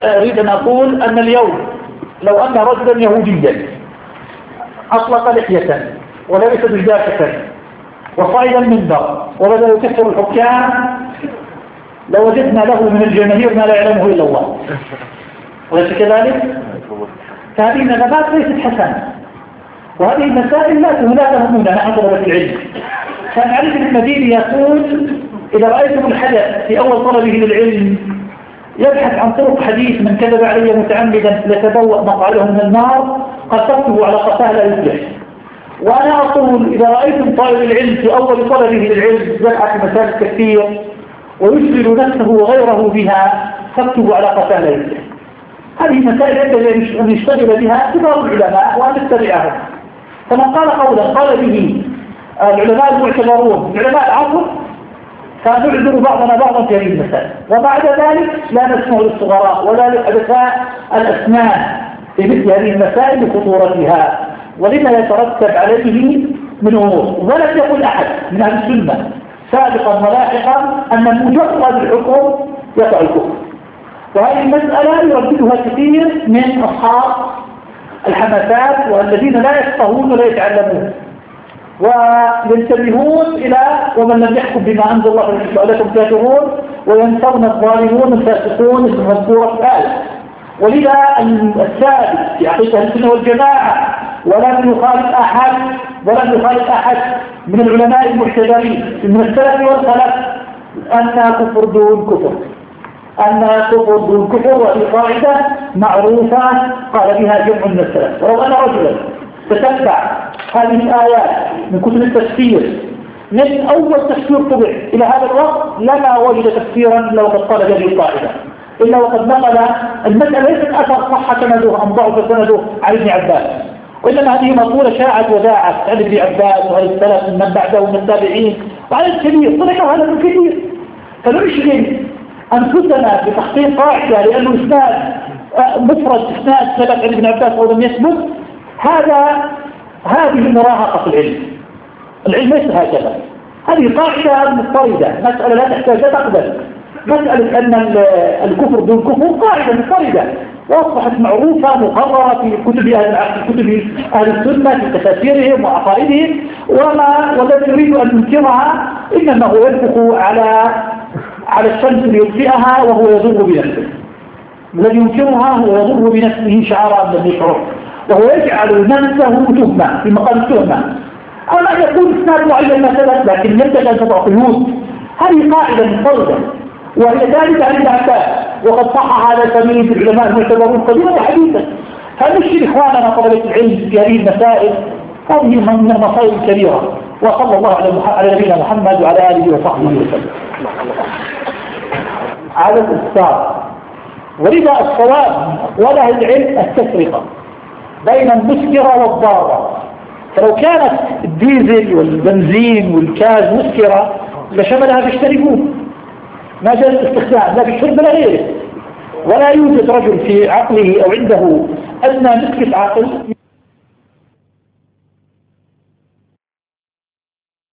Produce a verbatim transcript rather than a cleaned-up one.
أريد أن أقول أن اليوم لو أن رجلا يهوديا أطلق لحية ولبس دجاجة وصعد المنبر وبدأ يكسر الحكام لوجدنا له من الجماهير ما لا يعلمه إلا الله، وليس كذلك؟ فهذه النغمات ليست حسنة، وهذه المسائل لا لا تهمنا نحن طلبة العلم. كان علي بن المديني يقول: إذا رأيتم الحدث في أول طلبه للعلم يبحث عن طرق حديث من كذب علي متعمدا لتبوأ مقعده من النار قصدته على قفاه لا يفلح. وأنا أقول: إذا رأيتم طالب العلم في أول طلبه للعلم يبحث في مسائل كثير ويشغل نفسه وغيره بها فاكتبوا على قفاه لا يفلح. هذه مسائل ينبغي أن يشتغل بها كبار العلماء وأن نتبعهم. فمن قال قولا قال به العلماء المعتبرون العلماء العصر فنعذر بعضنا بعضا في هذه المسائل، وبعد ذلك لا نسمع للصغراء ولا لحدثاء الأسنان في مثل هذه المسائل لخطورتها ولما يترتب عليه من أمور. ولم يقل أحد من أهل السنة سابقا ولاحقا أن مجرد الحكم يقع الكفر، وهذه المسألة يرددها كثير من أصحاب الحماسات والذين لا يفقهون ولا يتعلمون وينتبهون إلى ومن لم يحكم بما أنزل الله فلكم كافرون وينسون الظالمون الفاسقون المذكورة في الآية. ولذا الثالث في عقيدة السنة والجماعة ولم يخالف أحد ولم يخالف أحد من العلماء المعتبرين من السلف والخلف أن كفر دون كفر أن كفر دون كفر، وهي قاعدة معروفة قال بها جمع من السلف. ولو أن رجلا تتبع هذه الآيات من كتب التفسير من أول تفسير طبع إلى هذا الوقت لما وجد تفسيرا إلا وقد قال هذه القاعدة، إلا وقد نقل المسألة ليست أثر صح سنده أم ضعف سنده عن ابن عباس، وإنما هذه مقولة شاعت وذاعت عن ابن عباس وعن السلف من بعده من التابعين وعن الكبير طلع هذا من كثير. فنشغل أنفسنا بتحقيق قاعدة لأنه إسناد مفرد إسناد ثبت عن ابن عباس أو لم يثبت، هذا هذه مراهقة في العلم. العلم ليس هكذا، هذه قاعدة مضطردة، مسألة لا تحتاج لا تقبل. مسألة أن الكفر دون كفر قاعدة مضطردة وأصبحت معروفة مقررة في كتب أهل كتب أهل السنة في تفاسيرهم وعقائدهم، وما والذي يريد أن ينكرها إنما هو ينفق على على الشمس ليطفئها وهو يضر بنفسه. الذي ينكرها هو يضر بنفسه شعارا لم يشعر، وهو يجعل نفسه تهمة في مقام التهمة. أما يقول إسناد معين مثلا لكن يبدأ أن تضع قيود، هذه قاعدة مضطردة وهي ثابتة عند عباس وقد صح على سبيل العلماء المعتبرون قديما وحديثا. فنشر إخواننا طلبة العلم في هذه المسائل، هذه من المصائب الكبيرة. وصلى الله على نبينا محمد وعلى آله وصحبه وسلم. على الإفطار. ولذا الصواب وله العلم التفرقة بين المسكرة والضارة، فلو كانت الديزل والبنزين والكاز مسكرة لشملها بيشتركون ما جاء الاستخدام لا بالشرب ولا غيره، ولا يوجد رجل في عقله أو عنده أدنى نسبة عقل